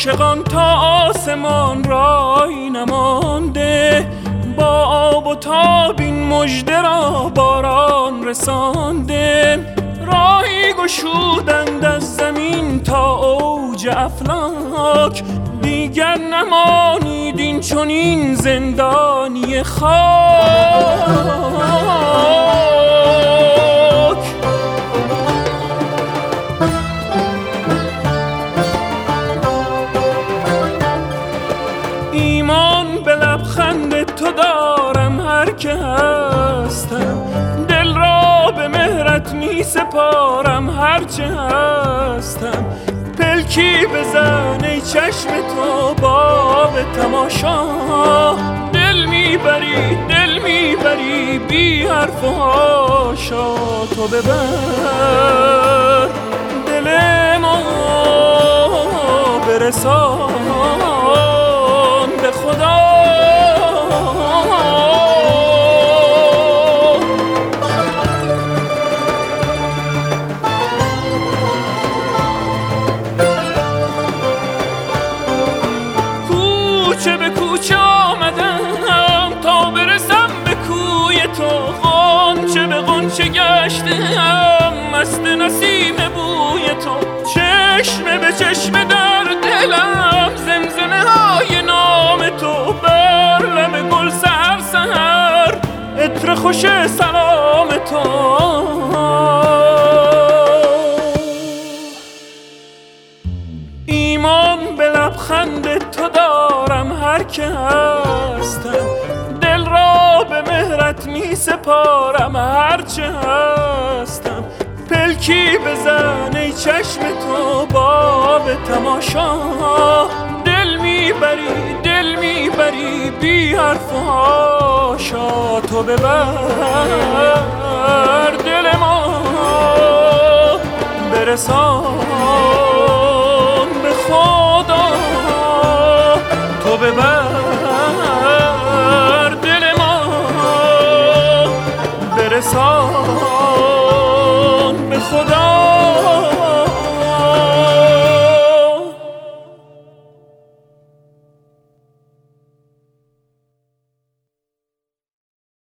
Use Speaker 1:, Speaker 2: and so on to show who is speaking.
Speaker 1: عاشقان تا آسمان رای نمانده، با آب و تاب این مژده را باران رسانده. راهی گشودند از زمین تا اوج افلاک، دیگر نمانید این چنین زندانی خاک. ایمان به لبخند تو دارم هر که هستم، دل را به مهرت می سپارم هر چه هستم. پلکی بزن ای چشم تو باب تماشا، دل میبری بی حرف و حاشا. تو ببر دل ما برسان به خدا. کوچه به کوچه آمدم تا برسم به کوی تو، غنچه به غنچه گشتم مست نسیم بوی تو. چشمه به چشمه در دلم زمزمه های نام تو، بر لب گل سحر سحر عطر خوش سلام تو. ایمان به لبخند تو دارم هر که هستم، دل را به مهرت می سپارم هر چه هستم. پلکی بزن ای چشم تو باب تماشا، دل میبری بی حرف و حاشا. تو ببر دل ما برسان به خدا. تو ببر